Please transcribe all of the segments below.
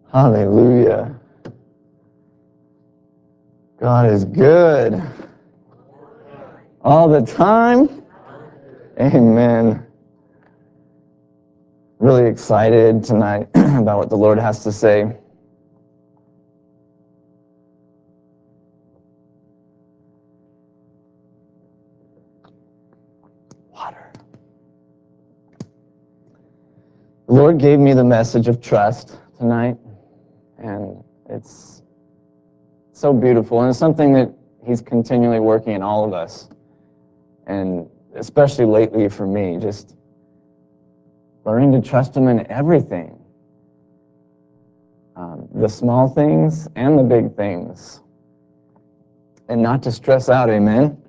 Hallelujah. God is good. All the time. Amen. Really excited tonight about what the Lord has to say. Water. The Lord gave me the message of trust tonight, and it's so beautiful, and it's something that He's continually working in all of us, and especially lately for me, just learning to trust Him in everything. The small things and the big things, and not to stress out, amen?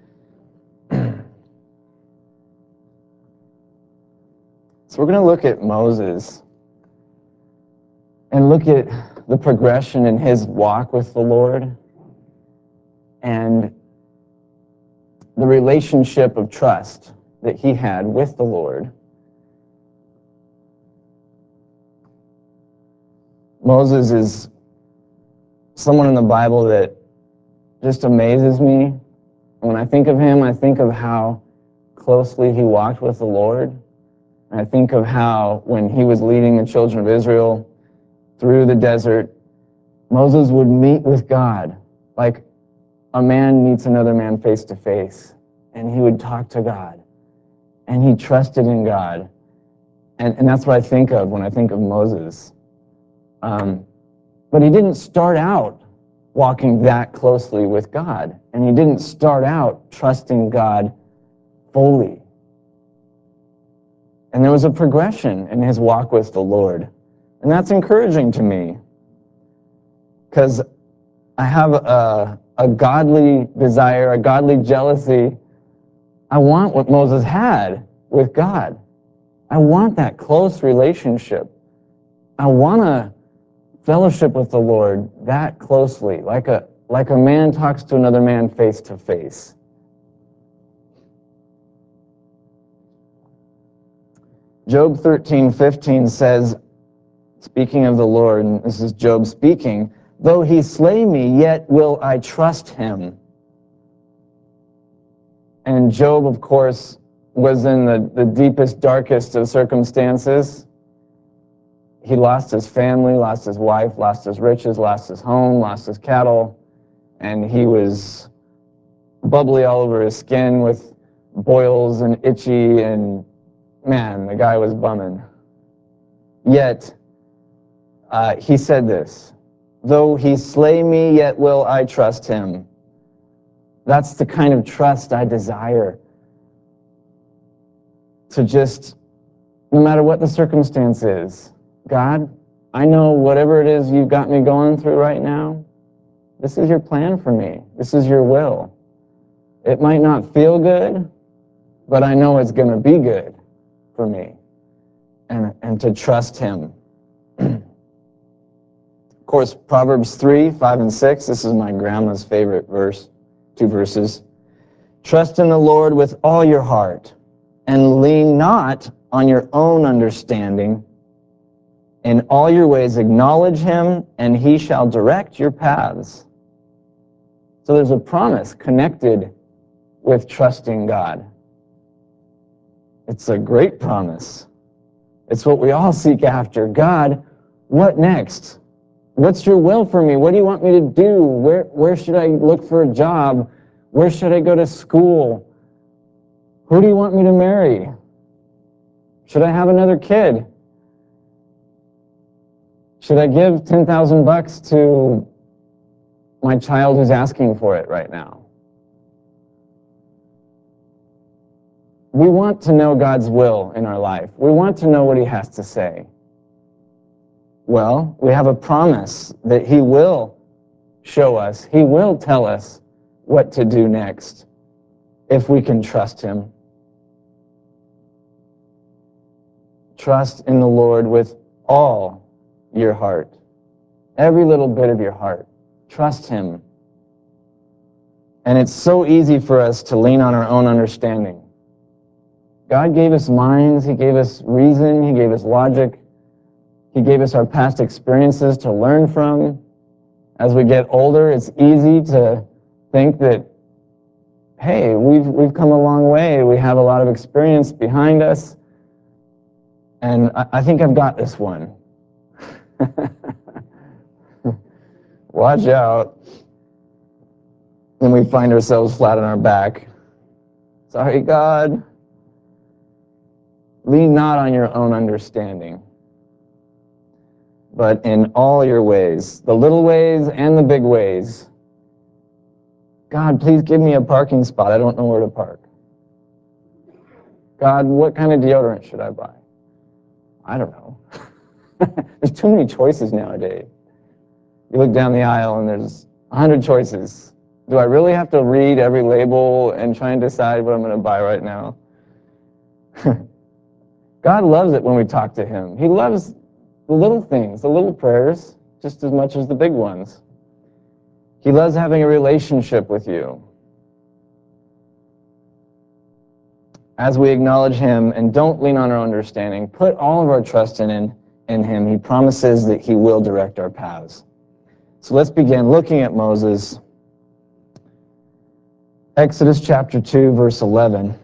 So we're going to look at Moses and look at the progression in his walk with the Lord and the relationship of trust that he had with the Lord. Moses is someone in the Bible that just amazes me. When I think of him, I think of how closely he walked with the Lord. And I think of how when he was leading the children of Israel through the desert, Moses would meet with God like a man meets another man face to face. And he would talk to God. And he trusted in God. And that's what I think of when I think of Moses. But he didn't start out walking that closely with God. And he didn't start out trusting God fully. And there was a progression in his walk with the Lord. And that's encouraging to me. Because I have a godly desire, a godly jealousy. I want what Moses had with God. I want that close relationship. I want to fellowship with the Lord that closely, like a man talks to another man face to face. Job 13:15 says, speaking of the Lord, and this is Job speaking, "Though he slay me, yet will I trust him." And Job, of course, was in the deepest, darkest of circumstances. He lost his family, lost his wife, lost his riches, lost his home, lost his cattle, and he was bubbly all over his skin with boils and itchy, and man, the guy was bumming. Yet, he said this, "Though he slay me, yet will I trust him." That's the kind of trust I desire. To just, no matter what the circumstance is, God, I know whatever it is you've got me going through right now, this is your plan for me. This is your will. It might not feel good, but I know it's going to be good for me. And to trust him. Of course, Proverbs 3:5 and 6, this is my grandma's favorite verse, 2 verses. "Trust in the Lord with all your heart, and lean not on your own understanding. In all your ways acknowledge him, and he shall direct your paths." So there's a promise connected with trusting God. It's a great promise. It's what we all seek after. God, what next? What's your will for me? What do you want me to do? Where should I look for a job? Where should I go to school? Who do you want me to marry? Should I have another kid? Should I give $10,000 to my child who's asking for it right now? We want to know God's will in our life. We want to know what he has to say. Well, we have a promise that he will show us, he will tell us what to do next if we can trust him. Trust in the Lord with all your heart. Every little bit of your heart. Trust him. And it's so easy for us to lean on our own understanding. God gave us minds, he gave us reason, he gave us logic, He gave us our past experiences to learn from. As we get older, it's easy to think that, hey, we've come a long way. We have a lot of experience behind us. And I think I've got this one. Watch out when we find ourselves flat on our back. Sorry, God. Lean not on your own understanding, but in all your ways, the little ways and the big ways. God, please give me a parking spot. I don't know where to park. God, what kind of deodorant should I buy? I don't know. There's too many choices nowadays. You look down the aisle and there's 100 choices. Do I really have to read every label and try and decide what I'm going to buy right now? God loves it when we talk to Him. He loves the little things, the little prayers, just as much as the big ones. He loves having a relationship with you. As we acknowledge Him and don't lean on our understanding, put all of our trust in Him, He promises that He will direct our paths. So let's begin looking at Moses. Exodus chapter 2, verse 11.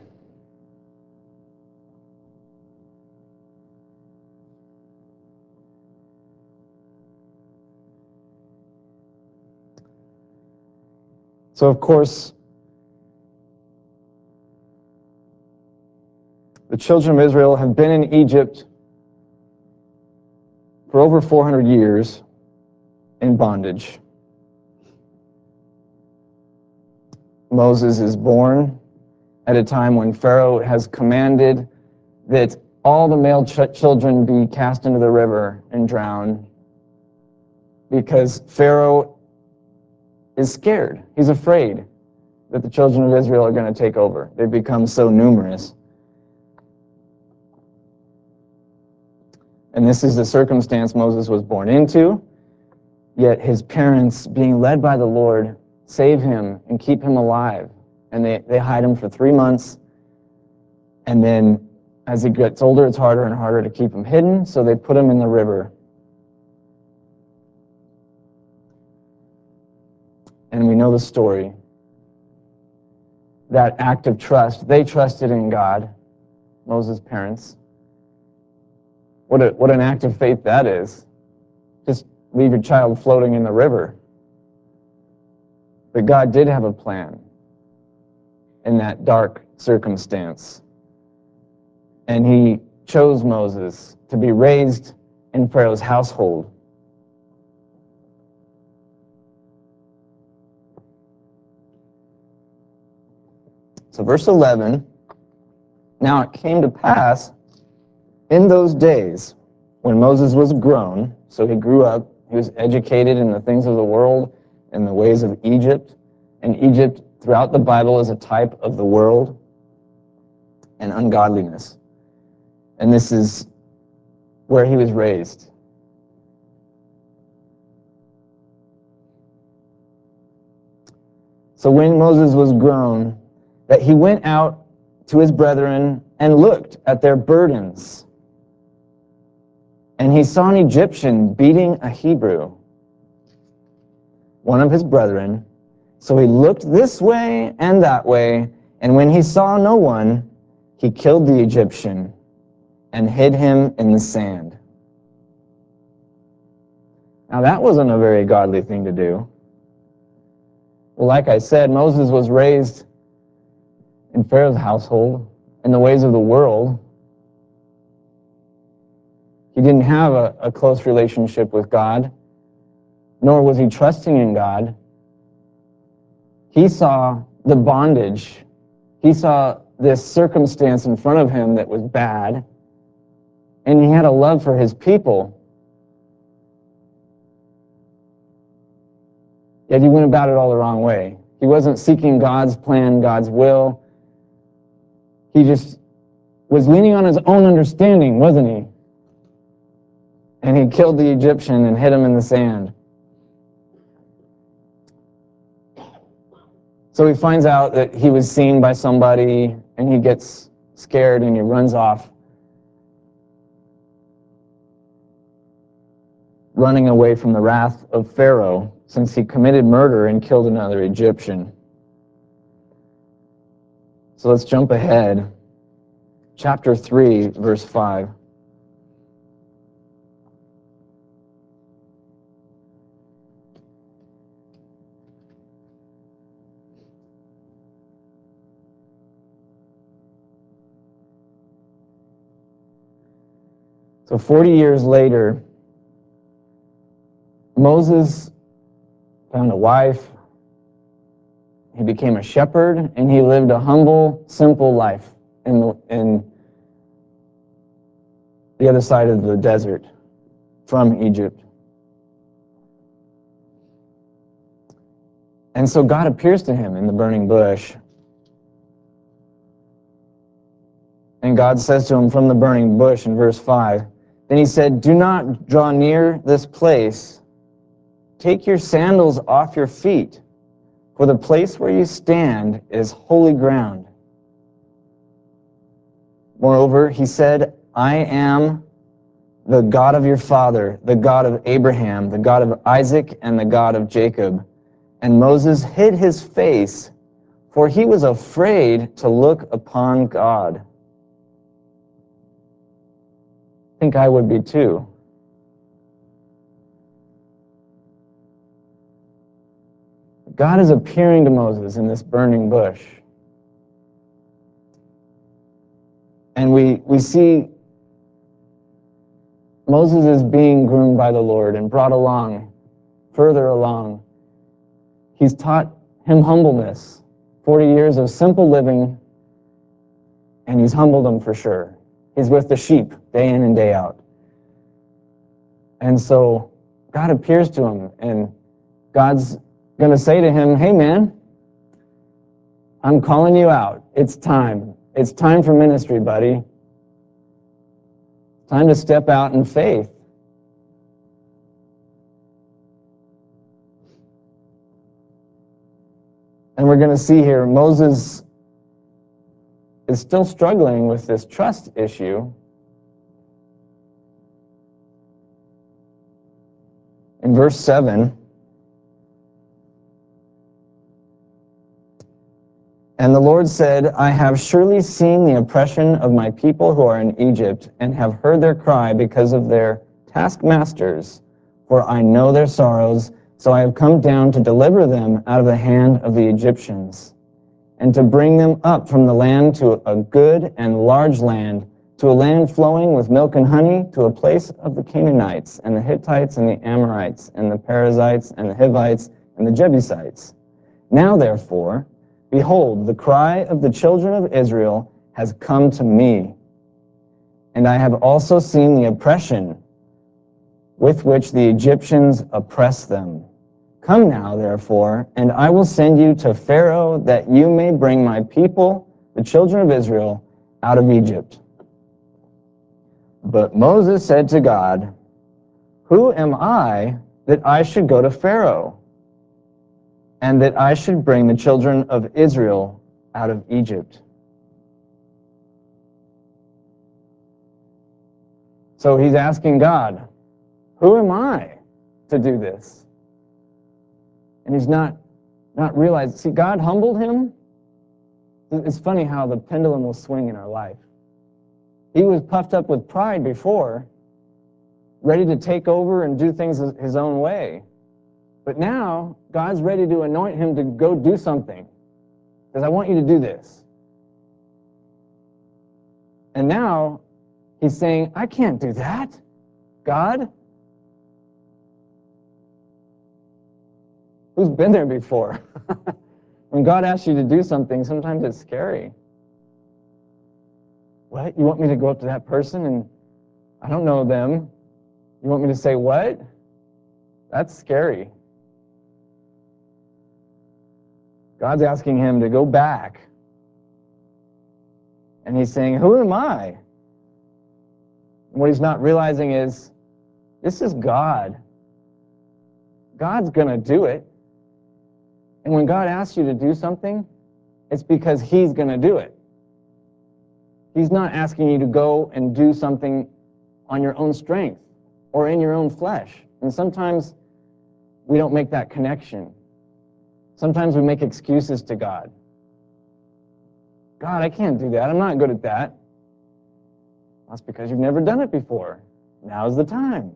So, of course, the children of Israel have been in Egypt for over 400 years in bondage. Moses is born at a time when Pharaoh has commanded that all the male children be cast into the river and drowned, because Pharaoh is scared. He's afraid that the children of Israel are going to take over. They've become so numerous. And this is the circumstance Moses was born into, yet his parents, being led by the Lord, save him and keep him alive. And they hide him for 3 months, and then as he gets older, it's harder and harder to keep him hidden, so they put him in the river. And we know the story. That act of trust, they trusted in God, Moses' parents. What an act of faith that is. Just leave your child floating in the river. But God did have a plan in that dark circumstance. And He chose Moses to be raised in Pharaoh's household. So verse 11, now it came to pass in those days when Moses was grown, so he grew up, he was educated in the things of the world, in the ways of Egypt, and Egypt throughout the Bible is a type of the world and ungodliness. And this is where he was raised. So when Moses was grown, that he went out to his brethren and looked at their burdens. And he saw an Egyptian beating a Hebrew, one of his brethren. So he looked this way and that way, and when he saw no one, he killed the Egyptian and hid him in the sand. Now that wasn't a very godly thing to do. Well, like I said, Moses was raised in Pharaoh's household in the ways of the world. He didn't have a close relationship with God, nor was he trusting in God. He saw the bondage. He saw this circumstance in front of him that was bad, and he had a love for his people. Yet he went about it all the wrong way. He wasn't seeking God's plan, God's will. He just was leaning on his own understanding, wasn't he? And he killed the Egyptian and hid him in the sand. So he finds out that he was seen by somebody, and he gets scared and he runs off. running away from the wrath of Pharaoh since he committed murder and killed another Egyptian. So let's jump ahead. Chapter 3, verse 5. So 40 years later, Moses found a wife, he became a shepherd, and he lived a humble, simple life in the other side of the desert from Egypt. And so God appears to him in the burning bush. And God says to him from the burning bush in verse 5, then he said, do not draw near this place. Take your sandals off your feet, for the place where you stand is holy ground. Moreover, he said, I am the God of your father, the God of Abraham, the God of Isaac, and the God of Jacob. And Moses hid his face, for he was afraid to look upon God. I think I would be too. God is appearing to Moses in this burning bush. And we see Moses is being groomed by the Lord and brought along, further along. He's taught him humbleness, 40 years of simple living, and he's humbled him for sure. He's with the sheep day in and day out. And so God appears to him, and God's going to say to him, hey man, I'm calling you out. It's time. It's time for ministry, buddy. Time to step out in faith. And we're going to see here, Moses is still struggling with this trust issue. In verse 7, and the Lord said, I have surely seen the oppression of my people who are in Egypt, and have heard their cry because of their taskmasters, for I know their sorrows, so I have come down to deliver them out of the hand of the Egyptians, and to bring them up from the land to a good and large land, to a land flowing with milk and honey, to a place of the Canaanites, and the Hittites, and the Amorites, and the Perizzites, and the Hivites, and the Jebusites. Now, therefore, behold, the cry of the children of Israel has come to me, and I have also seen the oppression with which the Egyptians oppress them. Come now, therefore, and I will send you to Pharaoh, that you may bring my people, the children of Israel, out of Egypt. But Moses said to God, who am I that I should go to Pharaoh, and that I should bring the children of Israel out of Egypt? So he's asking God, who am I to do this? And he's not realized. See, God humbled him. It's funny how the pendulum will swing in our life. He was puffed up with pride before, ready to take over and do things his own way. But now, God's ready to anoint him to go do something. Because I want you to do this. And now, he's saying, I can't do that, God. Who's been there before? When God asks you to do something, sometimes it's scary. What? You want me to go up to that person and I don't know them? You want me to say what? That's scary. God's asking him to go back. And he's saying, who am I? And what he's not realizing is, this is God. God's going to do it. And when God asks you to do something, it's because he's going to do it. He's not asking you to go and do something on your own strength or in your own flesh. And sometimes we don't make that connection. Sometimes we make excuses to God. God, I can't do that. I'm not good at that. That's because you've never done it before. Now's the time.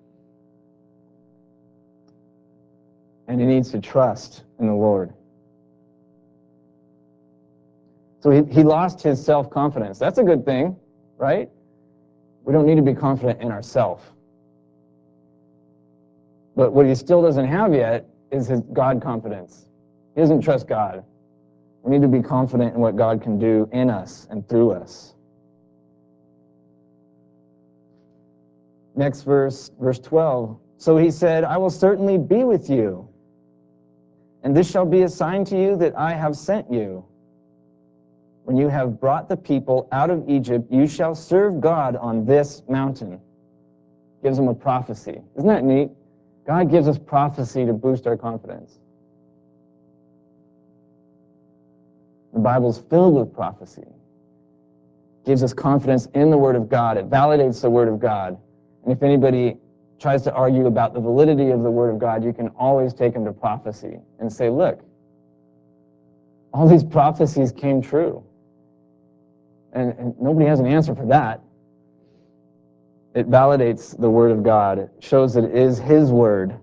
And he needs to trust in the Lord. So he lost his self-confidence. That's a good thing, right? We don't need to be confident in ourselves. But what he still doesn't have yet is his God confidence. He doesn't trust God. We need to be confident in what God can do in us and through us. Next verse 12. So he said, I will certainly be with you, and this shall be a sign to you that I have sent you. When you have brought the people out of Egypt, you shall serve God on this mountain. Gives them a prophecy. Isn't that neat? God gives us prophecy to boost our confidence. The Bible's filled with prophecy. It gives us confidence in the Word of God. It validates the Word of God. And if anybody tries to argue about the validity of the Word of God, you can always take them to prophecy and say, look, all these prophecies came true. And nobody has an answer for that. It validates the Word of God. It shows that it is His Word.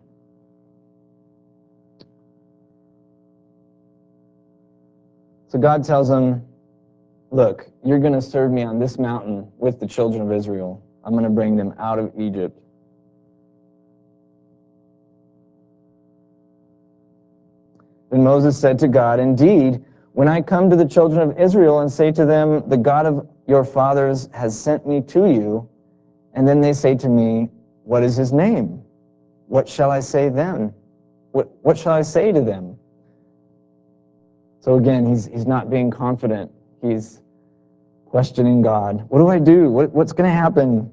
So God tells them, look, you're going to serve me on this mountain with the children of Israel. I'm going to bring them out of Egypt. Then Moses said to God, indeed, when I come to the children of Israel and say to them, the God of your fathers has sent me to you, and then they say to me, what is his name? What shall I say then? What shall I say to them? So again, he's not being confident. He's questioning God. What do I do? What's going to happen?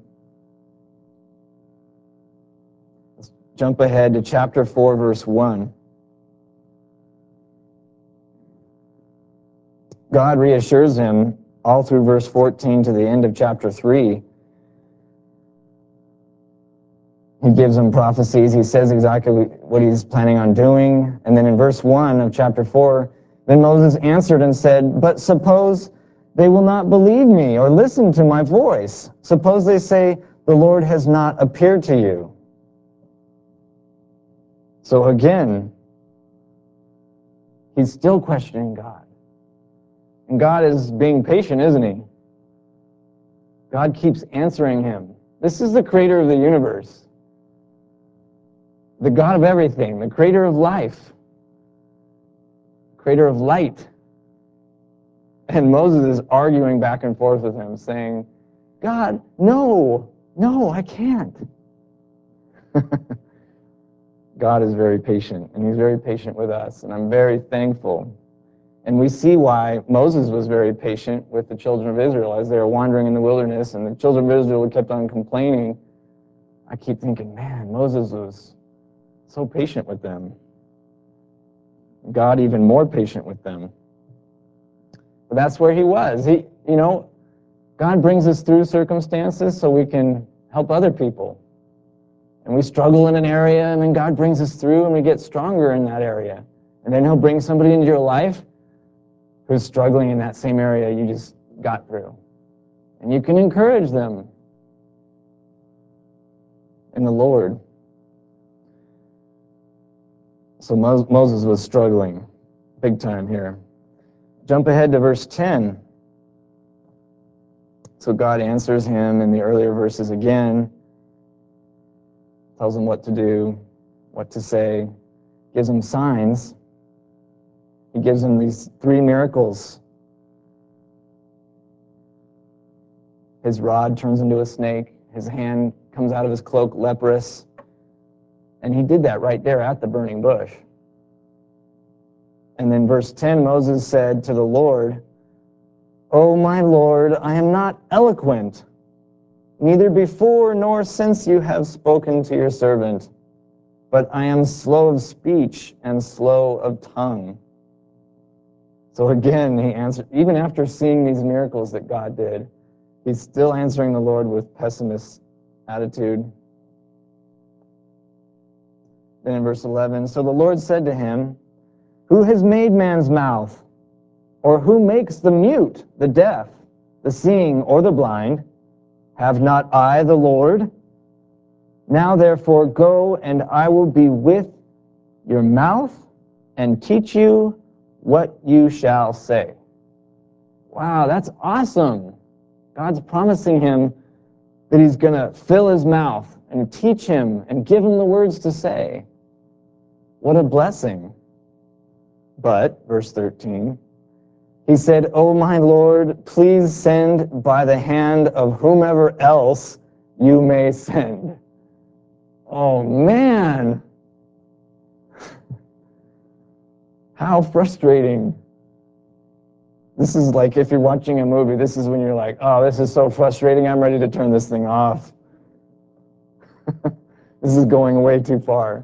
Let's jump ahead to chapter 4, verse 1. God reassures him all through verse 14 to the end of chapter 3. He gives him prophecies. He says exactly what he's planning on doing. And then in verse 1 of chapter 4, then Moses answered and said, but suppose they will not believe me or listen to my voice. Suppose they say, the Lord has not appeared to you. So again, he's still questioning God. And God is being patient, isn't he? God keeps answering him. This is the creator of the universe, the God of everything, the creator of life, creator of light. And Moses is arguing back and forth with him, saying, God, no, I can't. God is very patient, and he's very patient with us, and I'm very thankful. And we see why Moses was very patient with the children of Israel as they were wandering in the wilderness, and the children of Israel kept on complaining. I keep thinking, man, Moses was so patient with them. God even more patient with them. But that's where he was. God brings us through circumstances so we can help other people. And we struggle in an area, and then God brings us through, and we get stronger in that area. And then he'll bring somebody into your life who's struggling in that same area you just got through. And you can encourage them in the Lord. So Moses was struggling big time here. Jump ahead to verse 10. So God answers him in the earlier verses again, tells him what to do, what to say, gives him signs. He gives him these 3 miracles. His rod turns into a snake. His hand comes out of his cloak leprous. And he did that right there at the burning bush. And then verse 10, Moses said to the Lord, "O my Lord, I am not eloquent, neither before nor since you have spoken to your servant, but I am slow of speech and slow of tongue." So again, he answered, even after seeing these miracles that God did, he's still answering the Lord with pessimist attitude. Then in verse 11, so the Lord said to him, who has made man's mouth? Or who makes the mute, the deaf, the seeing, or the blind? Have not I the Lord? Now therefore go, and I will be with your mouth and teach you what you shall say. Wow, that's awesome. God's promising him that he's going to fill his mouth and teach him and give him the words to say. What a blessing. But, verse 13, he said, "O my Lord, please send by the hand of whomever else you may send." Oh, man. How frustrating. This is like if you're watching a movie, this is when you're like, oh, this is so frustrating, I'm ready to turn this thing off. This is going way too far.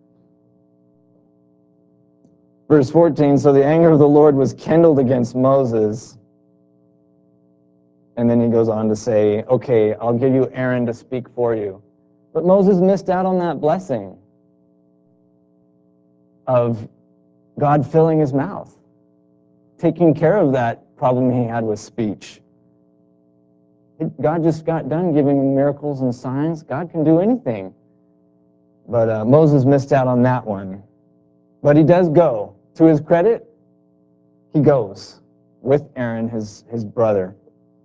Verse 14, so the anger of the Lord was kindled against Moses. And then he goes on to say, okay, I'll give you Aaron to speak for you. But Moses missed out on that blessing of God filling his mouth, taking care of that problem he had with speech. God just got done giving him miracles and signs. God can do anything. But Moses missed out on that one. But he does go. To his credit, he goes with Aaron, his brother.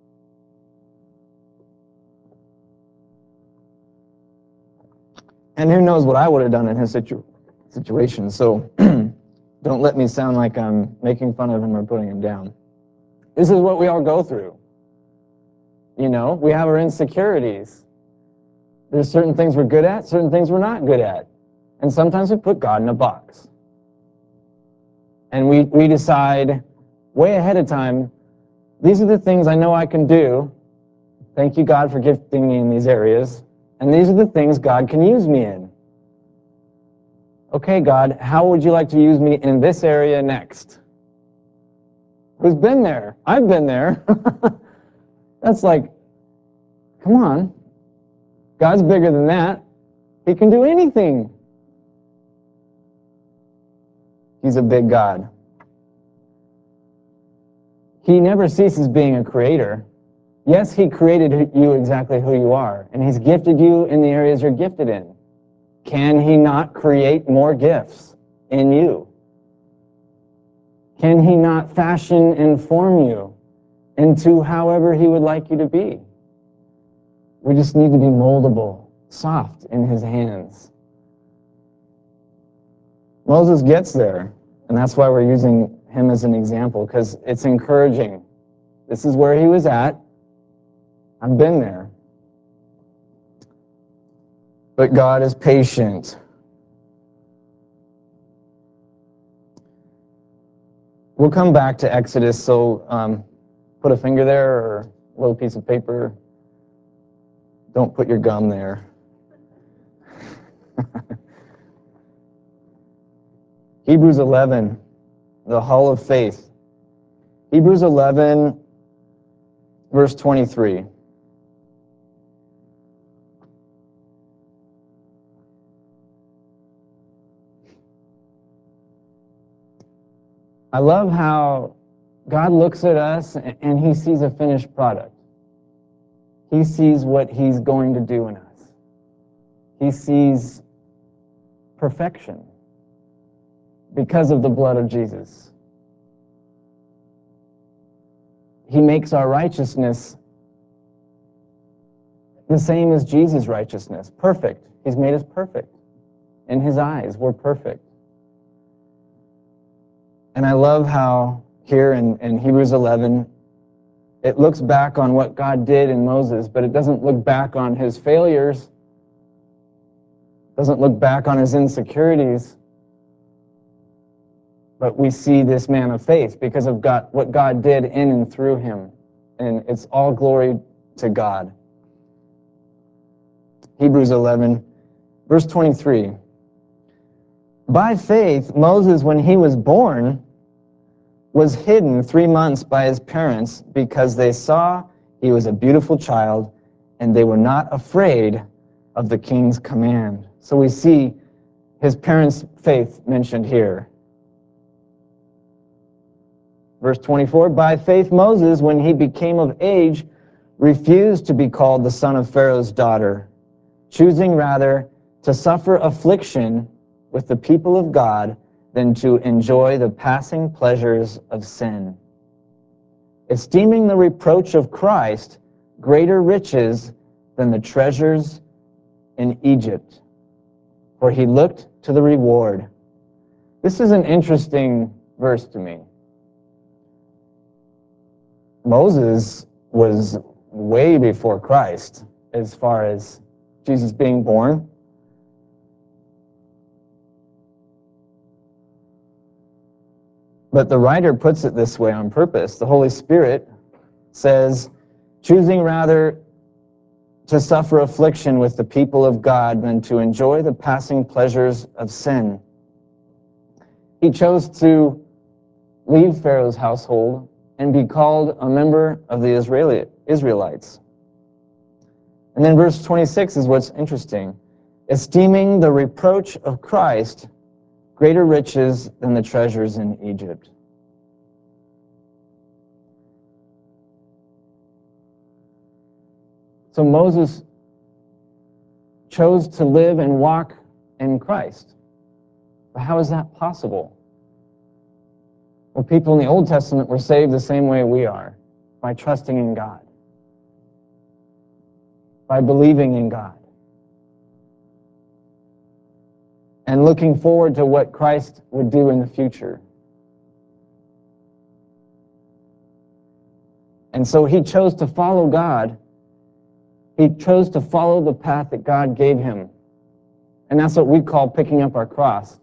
And who knows what I would have done in his situation. So don't let me sound like I'm making fun of him or putting him down. This is what we all go through. You know, we have our insecurities. There's certain things we're good at, certain things we're not good at. And sometimes we put God in a box. And we decide way ahead of time, these are the things I know I can do. Thank you, God, for gifting me in these areas. And these are the things God can use me in. Okay, God, how would you like to use me in this area next? Who's been there? I've been there. That's like, come on. God's bigger than that. He can do anything. He's a big God. He never ceases being a creator. Yes, he created you exactly who you are, and he's gifted you in the areas you're gifted in. Can he not create more gifts in you? Can he not fashion and form you into however he would like you to be? We just need to be moldable, soft in his hands. Moses gets there, and that's why we're using him as an example, because it's encouraging. This is where he was at. I've been there. But God is patient. We'll come back to Exodus, so put a finger there or a little piece of paper. Don't put your gum there. Hebrews 11, the hall of faith. Hebrews 11, verse 23. I love how God looks at us and he sees a finished product. He sees what he's going to do in us. He sees perfection because of the blood of Jesus. He makes our righteousness the same as Jesus' righteousness, perfect. He's made us perfect. In his eyes, we're perfect. And I love how here in Hebrews 11, it looks back on what God did in Moses, but it doesn't look back on his failures. It doesn't look back on his insecurities. But we see this man of faith because of God, what God did in and through him. And it's all glory to God. Hebrews 11, verse 23. By faith, Moses, when he was born, was hidden 3 months by his parents because they saw he was a beautiful child and they were not afraid of the king's command. So we see his parents' faith mentioned here. Verse 24, by faith Moses, when he became of age, refused to be called the son of Pharaoh's daughter, choosing rather to suffer affliction with the people of God than to enjoy the passing pleasures of sin, esteeming the reproach of Christ greater riches than the treasures in Egypt, for he looked to the reward. This is an interesting verse to me. Moses was way before Christ as far as Jesus being born. But the writer puts it this way on purpose. The Holy Spirit says, choosing rather to suffer affliction with the people of God than to enjoy the passing pleasures of sin. He chose to leave Pharaoh's household and be called a member of the Israelites. And then verse 26 is what's interesting. Esteeming the reproach of Christ greater riches than the treasures in Egypt. So Moses chose to live and walk in Christ. But how is that possible? Well, people in the Old Testament were saved the same way we are, by trusting in God, by believing in God, and looking forward to what Christ would do in the future. And so he chose to follow God. He chose to follow the path that God gave him. And that's what we call picking up our cross.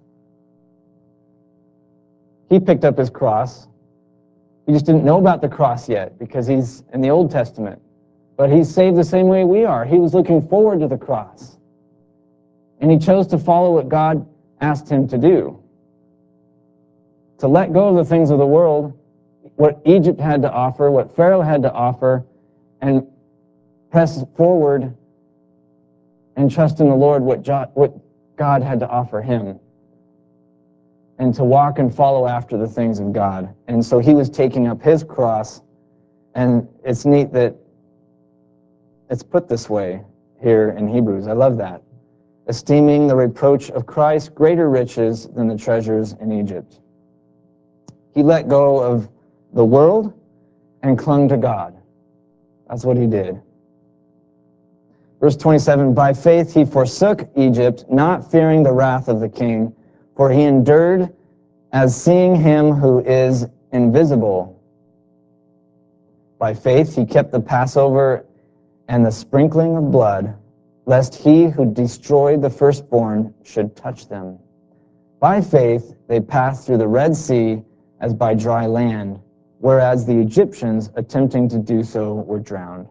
He picked up his cross. He just didn't know about the cross yet because he's in the Old Testament. But he's saved the same way we are. He was looking forward to the cross. And he chose to follow what God asked him to do. To let go of the things of the world, what Egypt had to offer, what Pharaoh had to offer, and press forward and trust in the Lord what God had to offer him. And to walk and follow after the things of God. And so he was taking up his cross, and it's neat that it's put this way here in Hebrews. I love that. Esteeming the reproach of Christ greater riches than the treasures in Egypt. He let go of the world and clung to God. That's what he did. Verse 27, by faith he forsook Egypt, not fearing the wrath of the king, for he endured as seeing him who is invisible. By faith he kept the Passover and the sprinkling of blood, lest he who destroyed the firstborn should touch them. By faith they passed through the Red Sea as by dry land, whereas the Egyptians, attempting to do so, were drowned.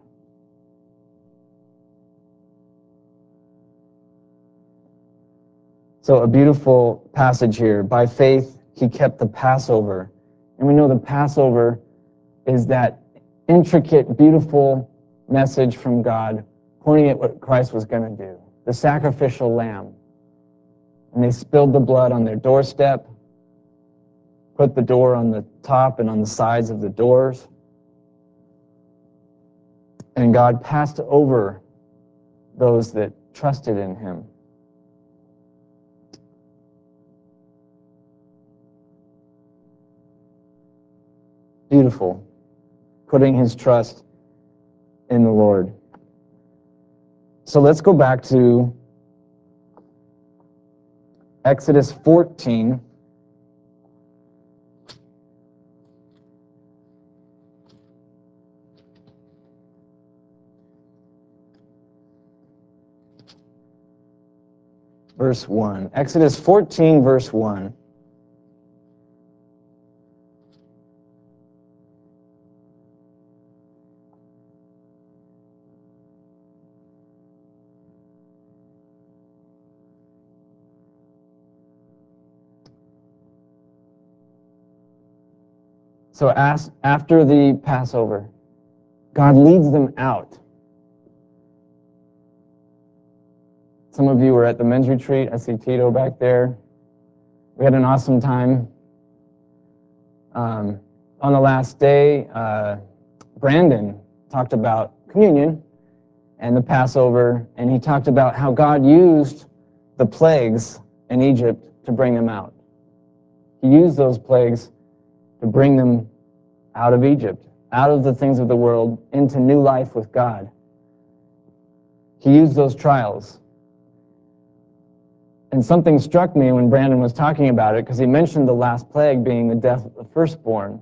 So a beautiful passage here. By faith, he kept the Passover. And we know the Passover is that intricate, beautiful message from God pointing at what Christ was going to do. The sacrificial lamb. And they spilled the blood on their doorstep, put the door on the top and on the sides of the doors. And God passed over those that trusted in him. Beautiful. Putting his trust in the Lord. So let's go back to Exodus 14. Verse 1. Exodus 14, verse 1. So after the Passover, God leads them out Some of you were at the men's retreat. I see Tito back there. We had an awesome time. On the last day, Brandon talked about communion and the Passover, and he talked about how God used the plagues in Egypt to bring them out. He used those plagues to bring them out of Egypt, out of the things of the world, into new life with God. He used those trials. And something struck me when Brandon was talking about it, because he mentioned the last plague being the death of the firstborn.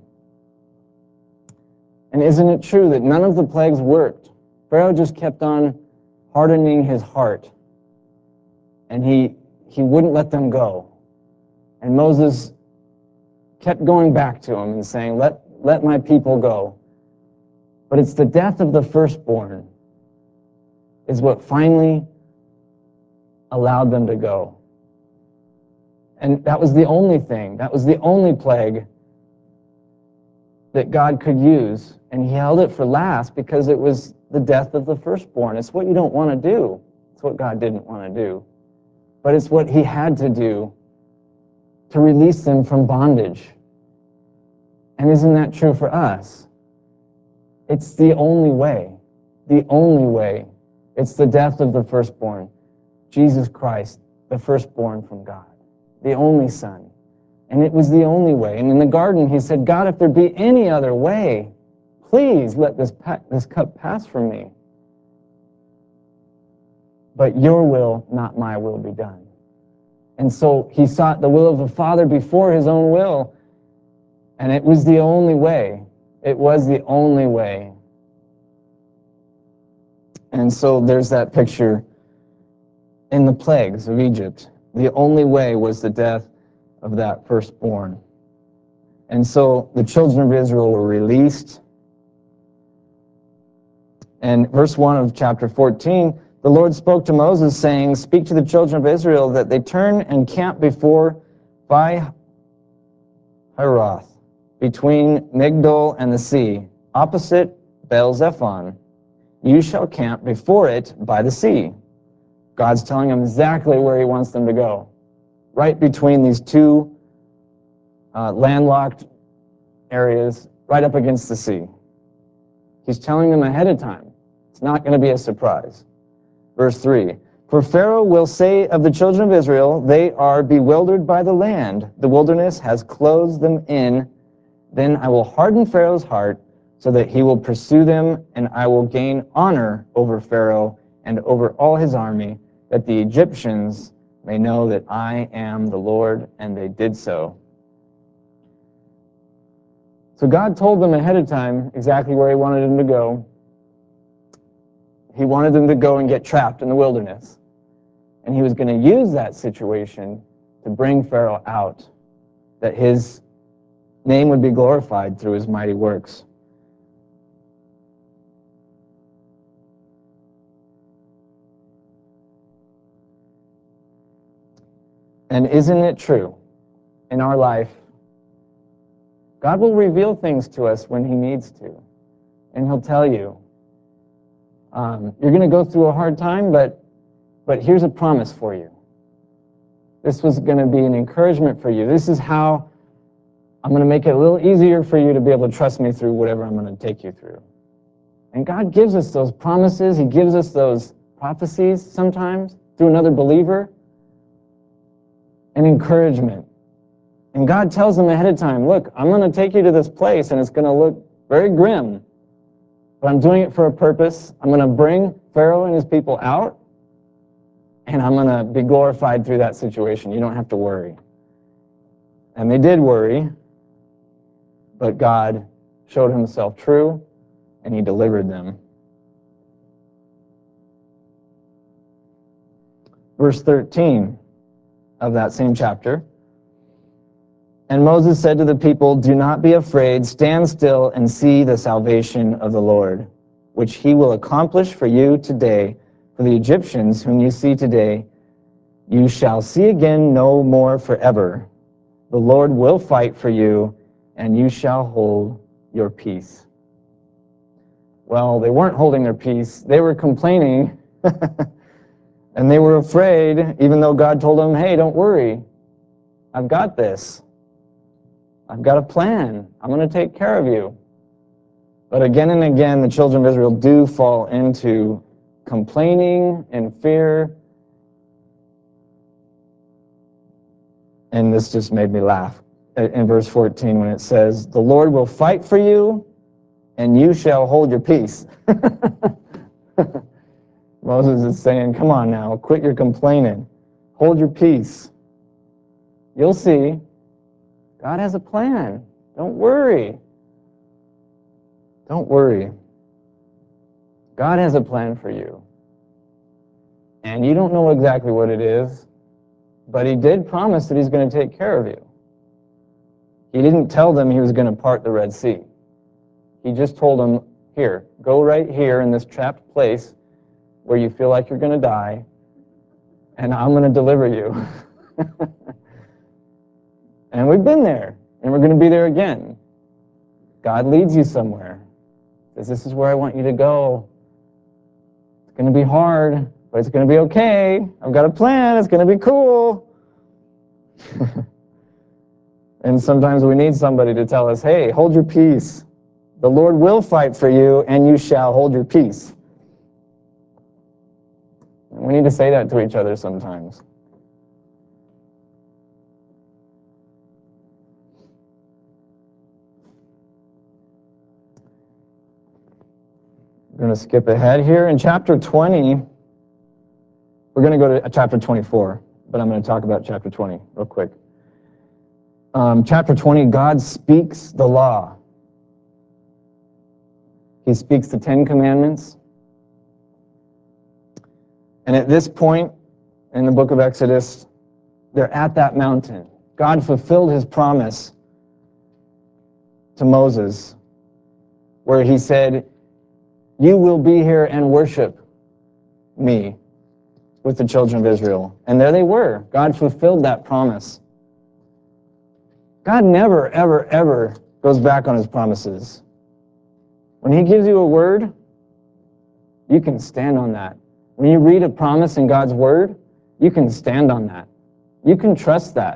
And isn't it true that none of the plagues worked? Pharaoh just kept on hardening his heart, and he wouldn't let them go. And Moses kept going back to him and saying, let my people go. But it's the death of the firstborn is what finally allowed them to go. And that was the only thing, that was the only plague that God could use. And he held it for last because it was the death of the firstborn. It's what you don't want to do. It's what God didn't want to do. But it's what he had to do to release them from bondage. And isn't that true for us? It's the only way. The only way. It's the death of the firstborn. Jesus Christ, the firstborn from God. The only Son. And it was the only way. And in the garden, he said, God, if there be any other way, please let this cup pass from me. But your will, not my will, be done. And so he sought the will of the Father before his own will. And it was the only way. It was the only way. And so there's that picture in the plagues of Egypt. The only way was the death of that firstborn. And so the children of Israel were released. And verse 1 of chapter 14, the Lord spoke to Moses, saying, speak to the children of Israel that they turn and camp before Pi-hahiroth, between Migdol and the sea, opposite Baal-zephon. You shall camp before it by the sea. God's telling them exactly where he wants them to go. Right between these two landlocked areas, right up against the sea. He's telling them ahead of time. It's not going to be a surprise. Verse 3, for Pharaoh will say of the children of Israel, they are bewildered by the land. The wilderness has closed them in. Then I will harden Pharaoh's heart so that he will pursue them, and I will gain honor over Pharaoh and over all his army, that the Egyptians may know that I am the Lord. And they did so. So God told them ahead of time exactly where he wanted them to go. He wanted them to go and get trapped in the wilderness. And he was going to use that situation to bring Pharaoh out, that his name would be glorified through his mighty works. And isn't it true, in our life, God will reveal things to us when he needs to. And he'll tell you, you're going to go through a hard time, but here's a promise for you. This was going to be an encouragement for you. This is how I'm going to make it a little easier for you to be able to trust me through whatever I'm going to take you through. And God gives us those promises. He gives us those prophecies sometimes through another believer. And encouragement. And God tells them ahead of time, look, I'm going to take you to this place and it's going to look very grim. But I'm doing it for a purpose. I'm going to bring Pharaoh and his people out. And I'm going to be glorified through that situation. You don't have to worry. And they did worry. But God showed himself true, and he delivered them. Verse 13 of that same chapter. And Moses said to the people, do not be afraid. Stand still and see the salvation of the Lord, which he will accomplish for you today. For the Egyptians whom you see today, you shall see again no more forever. The Lord will fight for you, and you shall hold your peace. Well, they weren't holding their peace. They were complaining And they were afraid, even though God told them, hey, don't worry. I've got this. I've got a plan. I'm going to take care of you. But again and again, the children of Israel do fall into complaining and fear. And this just made me laugh in verse 14 when it says, the Lord will fight for you, and you shall hold your peace. Moses is saying, come on now, quit your complaining. Hold your peace. You'll see. God has a plan. Don't worry. Don't worry. God has a plan for you. And you don't know exactly what it is, but he did promise that he's going to take care of you. He didn't tell them he was going to part the Red Sea. He just told them, here, go right here in this trapped place where you feel like you're going to die, and I'm going to deliver you. And we've been there, and we're going to be there again. God leads you somewhere. Says, this is where I want you to go. It's going to be hard, but it's going to be okay. I've got a plan. It's going to be cool. And sometimes we need somebody to tell us, hey, hold your peace. The Lord will fight for you, and you shall hold your peace. We need to say that to each other sometimes. We're going to skip ahead here. In chapter 20, we're going to go to chapter 24, but I'm going to talk about chapter 20 real quick. Chapter 20, God speaks the law. He speaks the 10 Commandments. And at this point in the book of Exodus, they're at that mountain. God fulfilled his promise to Moses, where he said, you will be here and worship me with the children of Israel. And there they were. God fulfilled that promise. God never, ever, ever goes back on his promises. When he gives you a word, you can stand on that. When you read a promise in God's word, you can stand on that. You can trust that.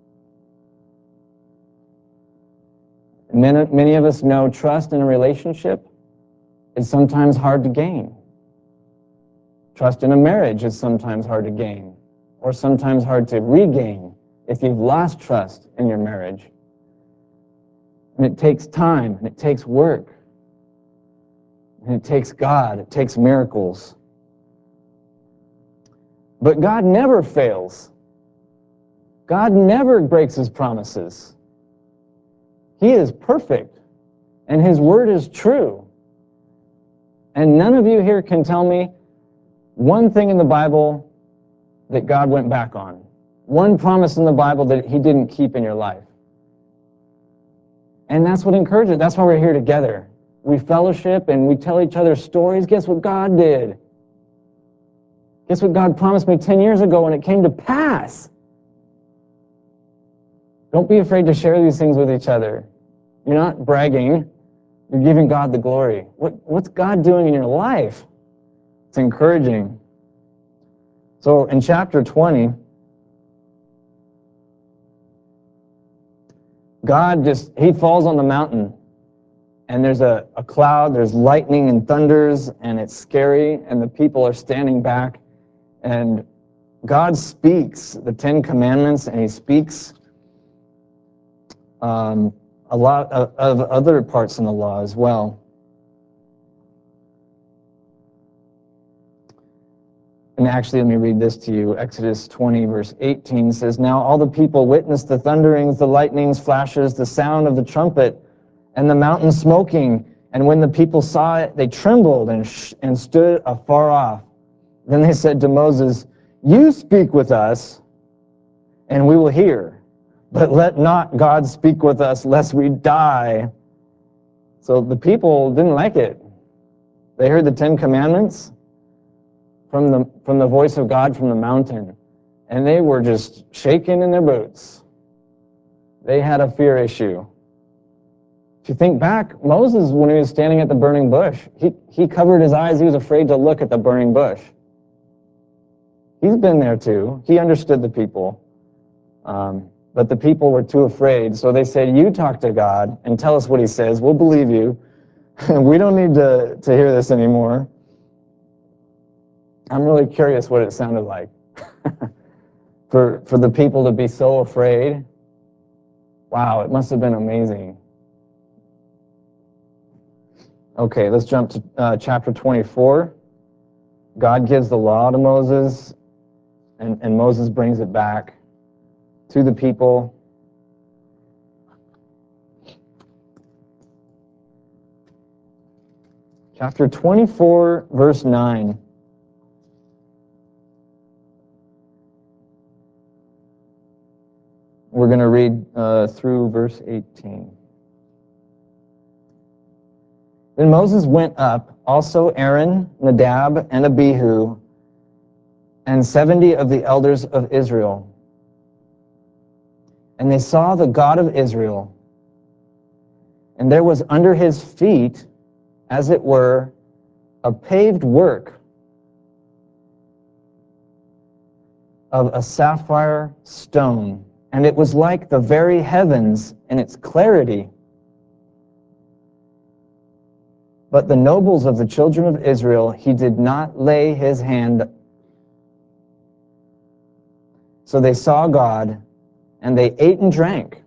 Many of us know trust in a relationship is sometimes hard to gain. Trust in a marriage is sometimes hard to gain, or sometimes hard to regain if you've lost trust in your marriage. And it takes time, and it takes work, and it takes God, it takes miracles. But God never fails. God never breaks his promises. He is perfect, and his word is true. And none of you here can tell me one thing in the Bible that God went back on. One promise in the Bible that he didn't keep in your life. And that's what encourages. That's why we're here together. We fellowship and we tell each other stories. Guess what God did? Guess what God promised me 10 years ago when it came to pass? Don't be afraid to share these things with each other. You're not bragging. You're giving God the glory. What's God doing in your life? It's encouraging. So in chapter 20, God he falls on the mountain, and there's a cloud, there's lightning and thunders, and it's scary, and the people are standing back, and God speaks the 10 Commandments, and he speaks a lot of other parts in the law as well. And actually, let me read this to you. Exodus 20, verse 18 says, now all the people witnessed the thunderings, the lightnings, flashes, the sound of the trumpet, and the mountain smoking. And when the people saw it, they trembled and stood afar off. Then they said to Moses, you speak with us, and we will hear. But let not God speak with us, lest we die. So the people didn't like it. They heard the 10 Commandments from the voice of God from the mountain, and they were just shaking in their boots. They had a fear issue. If you think back, Moses, when he was standing at the burning bush, he covered his eyes. He was afraid to look at the burning bush. He's been there too. He understood the people. But the people were too afraid, so they said, you talk to God and tell us what he says. We'll believe you. We don't need to hear this anymore. I'm really curious what it sounded like for the people to be so afraid. Wow, it must have been amazing. Okay, let's jump to chapter 24. God gives the law to Moses, and Moses brings it back to the people. Chapter 24, verse 9. We're going to read through verse 18. Then Moses went up, also Aaron, Nadab, and Abihu, and 70 of the elders of Israel. And they saw the God of Israel, and there was under his feet, as it were, a paved work of a sapphire stone, and it was like the very heavens in its clarity. But the nobles of the children of Israel, he did not lay his hand. So they saw God, and they ate and drank.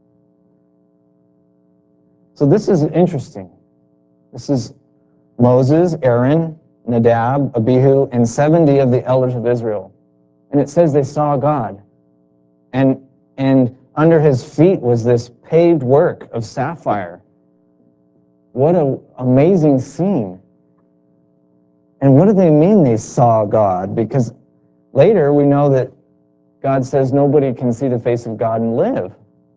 So this is interesting. This is Moses, Aaron, Nadab, Abihu, and 70 of the elders of Israel. And it says they saw God. And under his feet was this paved work of sapphire. What an amazing scene. And what do they mean they saw God? Because later we know that God says nobody can see the face of God and live.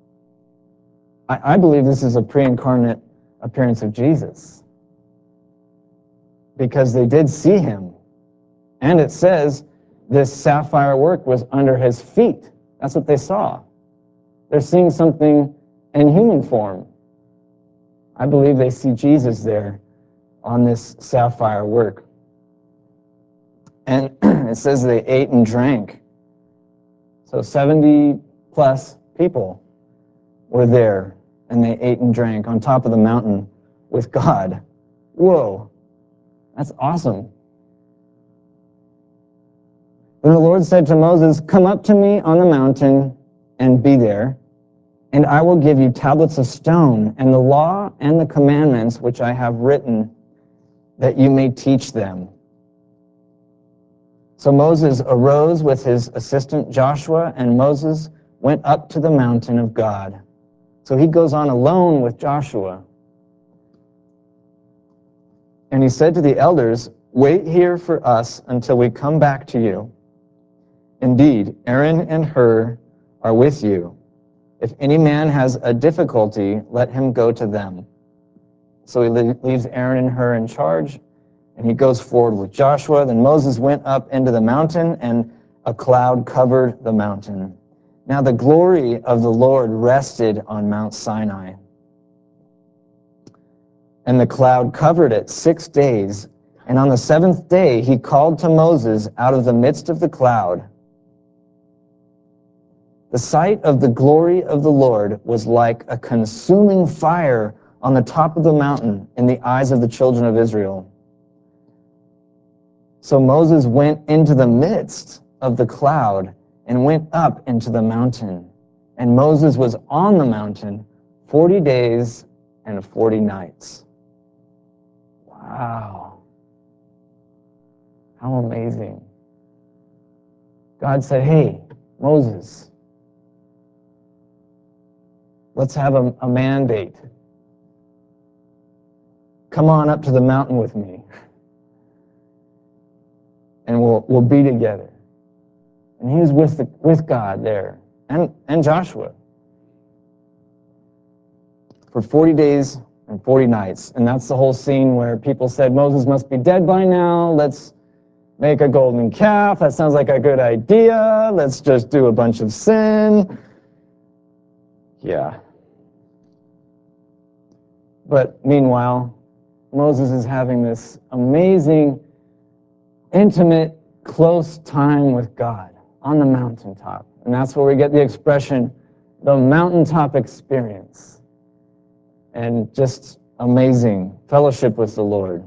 I believe this is a pre-incarnate appearance of Jesus, because they did see him. And it says this sapphire work was under his feet. That's what they saw. They're seeing something in human form. I believe they see Jesus there on this sapphire work. And it says they ate and drank. So 70 plus people were there, and they ate and drank on top of the mountain with God. Whoa, that's awesome. Then the Lord said to Moses, come up to me on the mountain and be there, and I will give you tablets of stone and the law and the commandments which I have written, that you may teach them. So Moses arose with his assistant Joshua, and Moses went up to the mountain of God. So he goes on alone with Joshua. And he said to the elders, wait here for us until we come back to you. Indeed, Aaron and Hur are with you. If any man has a difficulty, let him go to them. So he leaves Aaron and Hur in charge, and he goes forward with Joshua. Then Moses went up into the mountain, and a cloud covered the mountain. Now the glory of the Lord rested on Mount Sinai. And the cloud covered it 6 days. And on the seventh day he called to Moses out of the midst of the cloud. The sight of the glory of the Lord was like a consuming fire on the top of the mountain in the eyes of the children of Israel. So Moses went into the midst of the cloud and went up into the mountain. And Moses was on the mountain 40 days and 40 nights. Wow. How amazing. God said, hey, Moses, let's have a mandate. Come on up to the mountain with me, and we'll be together. And he was with God there, and Joshua, for 40 days and 40 nights. And that's the whole scene where people said, Moses must be dead by now. Let's make a golden calf. That sounds like a good idea. Let's just do a bunch of sin. Yeah. But meanwhile, Moses is having this amazing, intimate close time with God on the mountaintop. And that's where we get the expression, the mountaintop experience. And just amazing fellowship with the Lord.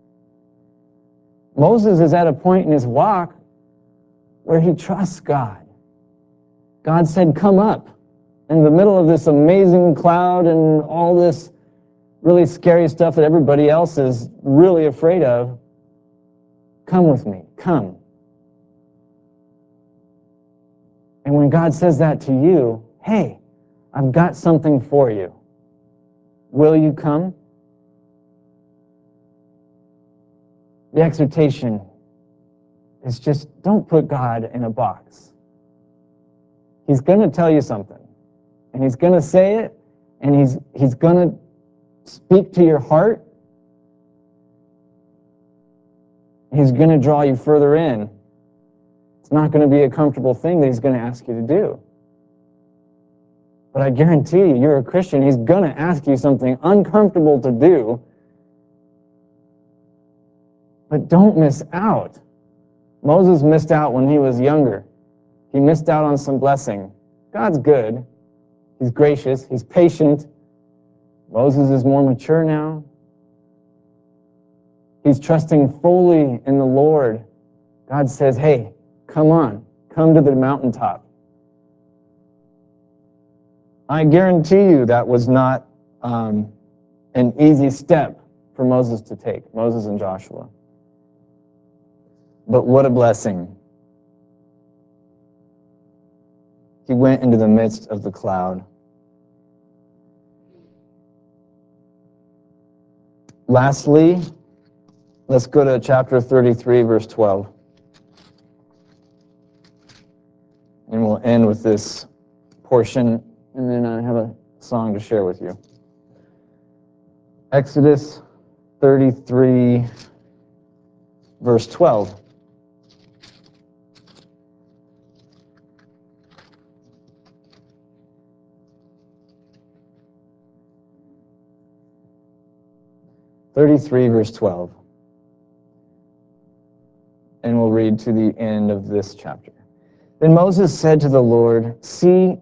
Moses is at a point in his walk where he trusts God. God said, come up. In the middle of this amazing cloud and all this really scary stuff that everybody else is really afraid of, come with me, come. And when God says that to you, hey, I've got something for you. Will you come? The exhortation is just don't put God in a box. He's going to tell you something, and he's going to say it, and he's going to speak to your heart. He's going to draw you further in. It's not going to be a comfortable thing that he's going to ask you to do. But I guarantee you, you're a Christian, he's going to ask you something uncomfortable to do. But don't miss out. Moses missed out when he was younger. He missed out on some blessing. God's good. He's gracious. He's patient. Moses is more mature now. He's trusting fully in the Lord. God says, hey, come on. Come to the mountaintop. I guarantee you that was not an easy step for Moses to take, Moses and Joshua. But what a blessing. He went into the midst of the cloud. Lastly, let's go to chapter 33, verse 12. And we'll end with this portion, and then I have a song to share with you. Exodus 33, verse 12. Verse 12. And we'll read to the end of this chapter. Then Moses said to the Lord, see,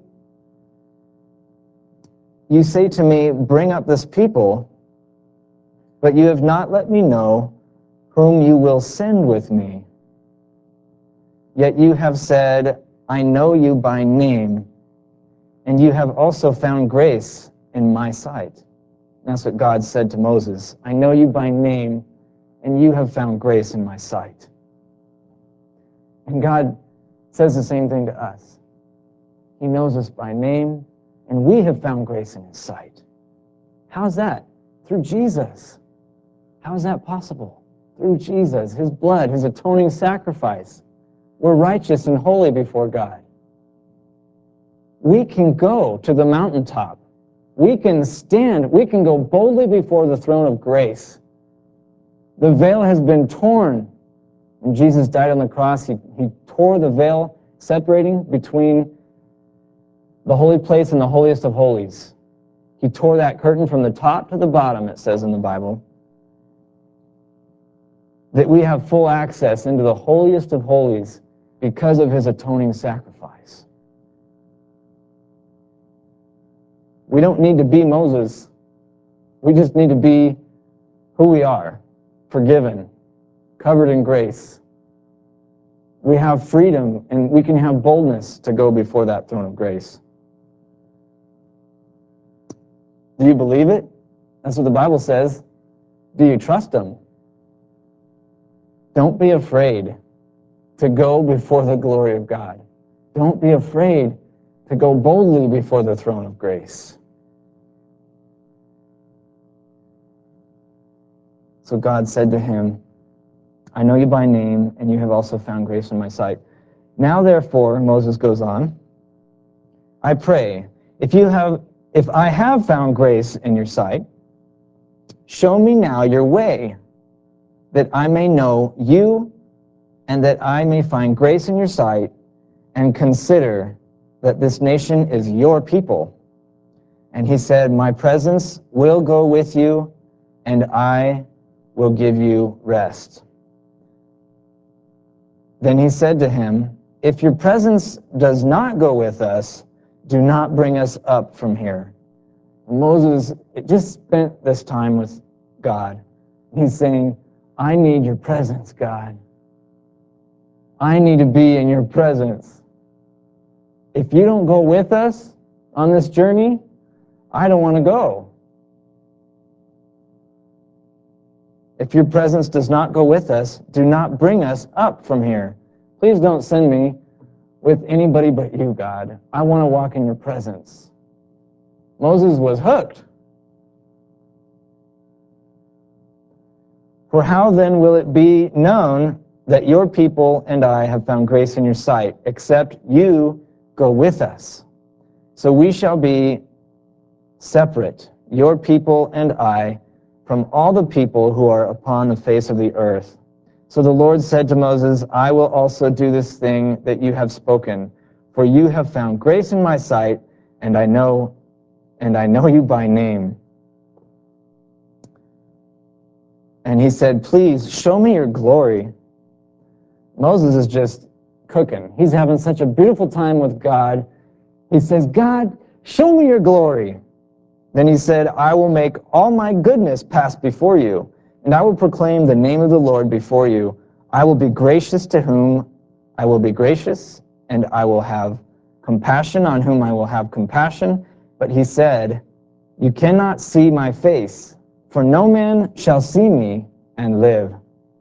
you say to me, bring up this people, but you have not let me know whom you will send with me. Yet you have said, I know you by name, and you have also found grace in my sight. That's what God said to Moses. I know you by name, and you have found grace in my sight. And God says the same thing to us. He knows us by name, and we have found grace in his sight. How's that? Through Jesus. How is that possible? Through Jesus, his blood, his atoning sacrifice. We're righteous and holy before God. We can go to the mountaintop. We can stand, we can go boldly before the throne of grace. The veil has been torn. When Jesus died on the cross, he tore the veil separating between the holy place and the holiest of holies. He tore that curtain from the top to the bottom, it says in the Bible, that we have full access into the holiest of holies because of his atoning sacrifice. We don't need to be Moses. We just need to be who we are, forgiven, covered in grace. We have freedom and we can have boldness to go before that throne of grace. Do you believe it? That's what the Bible says. Do you trust him? Don't be afraid to go before the glory of God. Don't be afraid to go boldly before the throne of grace. So God said to him, I know you by name, and you have also found grace in my sight. Now therefore, Moses goes on, I pray, if I have found grace in your sight, show me now your way, that I may know you, and that I may find grace in your sight, and consider that this nation is your people. And he said, my presence will go with you, and I will give you rest. Then he said to him, if your presence does not go with us, do not bring us up from here. Moses just spent this time with God. He's saying, I need your presence, God. I need to be in your presence. If you don't go with us on this journey, I don't want to go. If your presence does not go with us, do not bring us up from here. Please don't send me with anybody but you, God. I want to walk in your presence. Moses was hooked. For how then will it be known that your people and I have found grace in your sight, except you go with us? So we shall be separate, your people and I, from all the people who are upon the face of the earth. So the Lord said to Moses, I will also do this thing that you have spoken, for you have found grace in my sight, and I know you by name. And he said, please show me your glory. Moses is just cooking. He's having such a beautiful time with God. He says, God, show me your glory. Then he said, I will make all my goodness pass before you, and I will proclaim the name of the Lord before you. I will be gracious to whom I will be gracious, and I will have compassion on whom I will have compassion. But he said, you cannot see my face, for no man shall see me and live.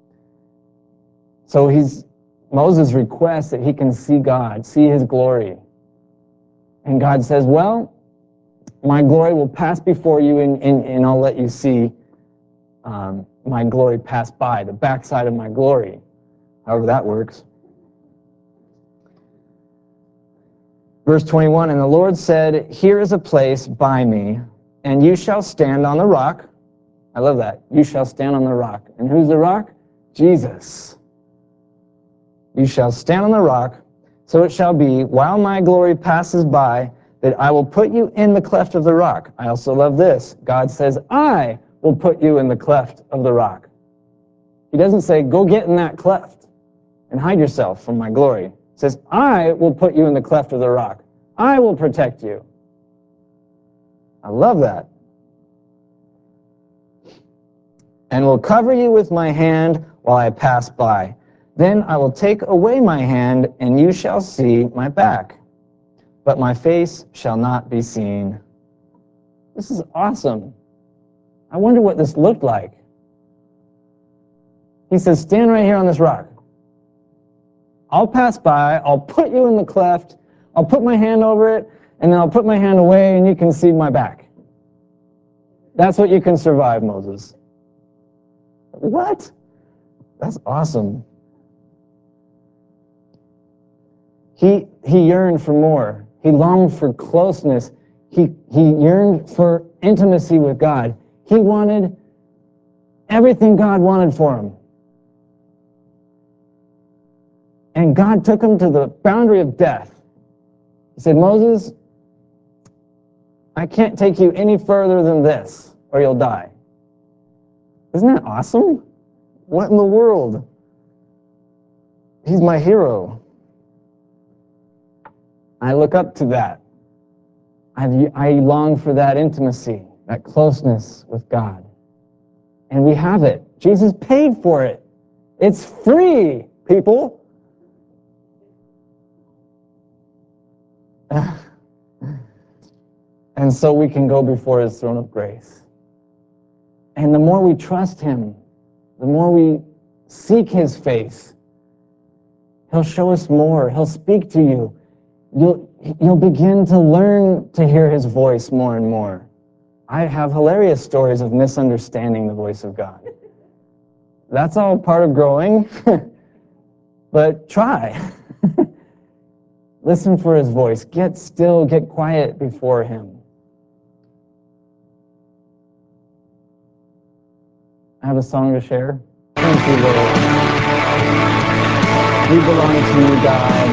So Moses requests that he can see God, see his glory. And God says, well, my glory will pass before you, and I'll let you see my glory pass by, the backside of my glory, however that works. Verse 21, and the Lord said, here is a place by me, and you shall stand on the rock. I love that. You shall stand on the rock. And who's the rock? Jesus. You shall stand on the rock, so it shall be, while my glory passes by, that I will put you in the cleft of the rock. I also love this. God says, I will put you in the cleft of the rock. He doesn't say, go get in that cleft and hide yourself from my glory. He says, I will put you in the cleft of the rock. I will protect you. I love that. And will cover you with my hand while I pass by. Then I will take away my hand, and you shall see my back, but my face shall not be seen. This is awesome. I wonder what this looked like. He says, stand right here on this rock. I'll pass by, I'll put you in the cleft, I'll put my hand over it, and then I'll put my hand away, and you can see my back. That's what you can survive, Moses. What? That's awesome. He yearned for more. He longed for closeness. He yearned for intimacy with God. He wanted everything God wanted for him. And God took him to the boundary of death. He said, Moses, I can't take you any further than this, or you'll die. Isn't that awesome? What in the world? He's my hero. I look up to that. I long for that intimacy, that closeness with God. And we have it. Jesus paid for it. It's free, people. And so we can go before his throne of grace. And the more we trust him, the more we seek his face, he'll show us more. He'll speak to you. You'll begin to learn to hear his voice more and more. I have hilarious stories of misunderstanding the voice of God. That's all part of growing, but try. Listen for his voice. Get still, get quiet before him. I have a song to share. Thank you, Lord. We belong to you, God,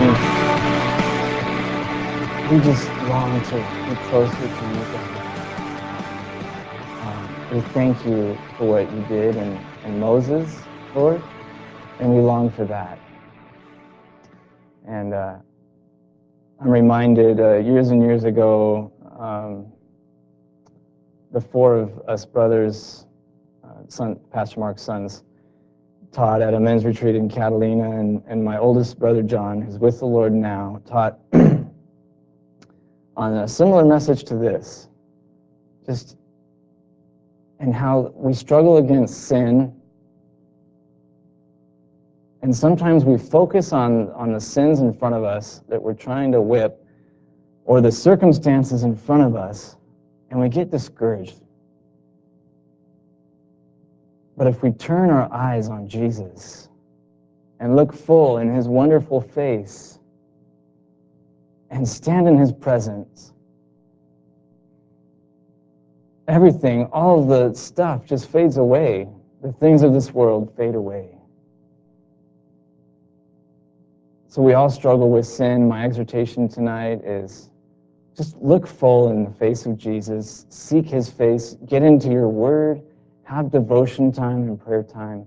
and we just long to be closer to you, God. We thank you for what you did in Moses, Lord, and we long for that. And I'm reminded years and years ago, the four of us brothers, Pastor Mark's sons, taught at a men's retreat in Catalina, and my oldest brother John, who's with the Lord now, taught on a similar message to this, just and how we struggle against sin. And sometimes we focus on the sins in front of us that we're trying to whip, or the circumstances in front of us, and we get discouraged. But if we turn our eyes on Jesus and look full in his wonderful face and stand in his presence, everything, all of the stuff just fades away. The things of this world fade away. So we all struggle with sin. My exhortation tonight is just look full in the face of Jesus, seek his face, get into your word, have devotion time and prayer time,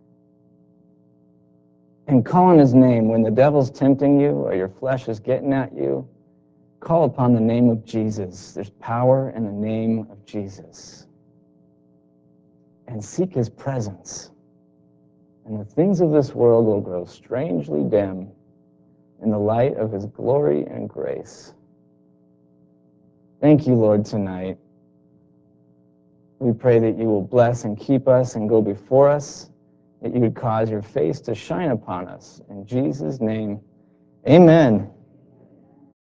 and call on his name. When the devil's tempting you or your flesh is getting at you, call upon the name of Jesus. There's power in the name of Jesus. And seek his presence. And the things of this world will grow strangely dim in the light of his glory and grace. Thank you, Lord, tonight. We pray that you will bless and keep us and go before us, that you would cause your face to shine upon us. In Jesus' name, amen.